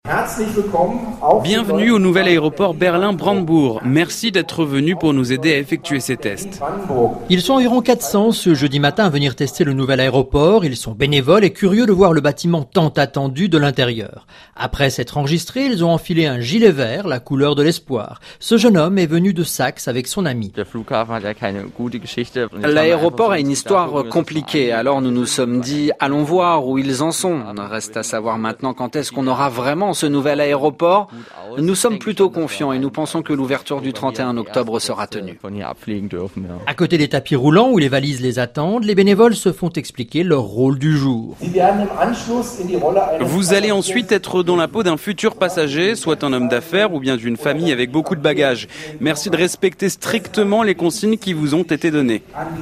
Bienvenue au nouvel aéroport Berlin-Brandebourg. Merci d'être venu pour nous aider à effectuer ces tests. Ils sont environ 400 ce jeudi matin à venir tester le nouvel aéroport. Ils sont bénévoles et curieux de voir le bâtiment tant attendu de l'intérieur. Après s'être enregistrés, ils ont enfilé un gilet vert, la couleur de l'espoir. Ce jeune homme est venu de Saxe avec son ami. L'aéroport a une histoire compliquée, alors nous nous sommes dit allons voir où ils en sont. Reste à savoir maintenant quand est-ce qu'on aura vraiment ce nouvel aéroport. Nous sommes plutôt confiants et nous pensons que l'ouverture du 31 octobre sera tenue. À côté des tapis roulants où les valises les attendent, les bénévoles se font expliquer leur rôle du jour. Vous allez ensuite être dans la peau d'un futur passager, soit un homme d'affaires ou bien d'une famille avec beaucoup de bagages. Merci de respecter strictement les consignes qui vous ont été données.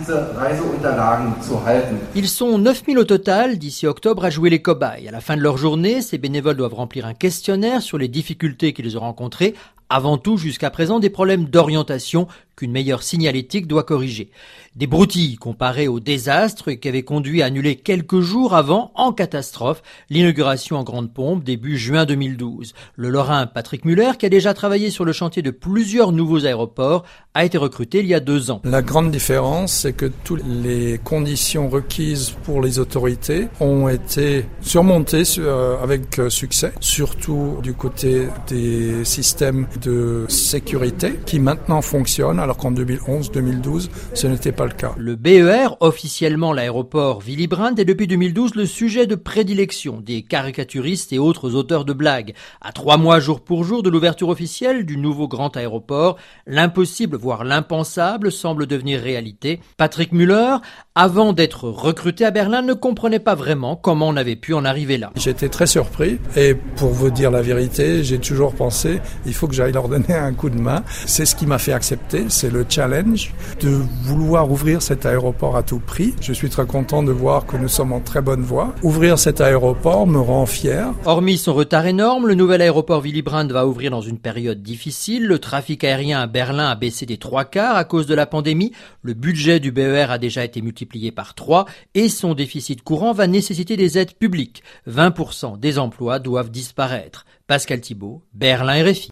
Ils sont 9000 au total d'ici octobre à jouer les cobayes. À la fin de leur journée, ces bénévoles doivent remplir un questionnaire sur les difficultés qu'ils ont rencontrées, avant tout jusqu'à présent des problèmes d'orientation qu'une meilleure signalétique doit corriger. Des broutilles comparées au désastre qui avait conduit à annuler quelques jours avant, en catastrophe, l'inauguration en grande pompe début juin 2012. Le Lorrain Patrick Muller, qui a déjà travaillé sur le chantier de plusieurs nouveaux aéroports, a été recruté il y a 2 ans. La grande différence, c'est que toutes les conditions requises pour les autorités ont été surmontées avec succès, surtout du côté des systèmes de sécurité qui maintenant fonctionnent, alors qu'en 2011-2012, ce n'était pas le cas. Le BER, officiellement l'aéroport Willy Brandt, est depuis 2012 le sujet de prédilection des caricaturistes et autres auteurs de blagues. À 3 mois jour pour jour de l'ouverture officielle du nouveau grand aéroport, l'impossible, voire l'impensable, semble devenir réalité. Patrick Muller, avant d'être recruté à Berlin, ne comprenait pas vraiment comment on avait pu en arriver là. J'étais très surpris et pour vous dire la vérité, j'ai toujours pensé il faut que j'aille leur donner un coup de main. C'est ce qui m'a fait accepter, c'est le challenge de vouloir ouvrir cet aéroport à tout prix. Je suis très content de voir que nous sommes en très bonne voie. Ouvrir cet aéroport me rend fier. Hormis son retard énorme, le nouvel aéroport Willy Brandt va ouvrir dans une période difficile. Le trafic aérien à Berlin a baissé des 3/4 à cause de la pandémie. Le budget du BER a déjà été multiplié par 3 et son déficit courant va nécessiter des aides publiques. 20% des emplois doivent disparaître. Pascal Thibault, Berlin RFI.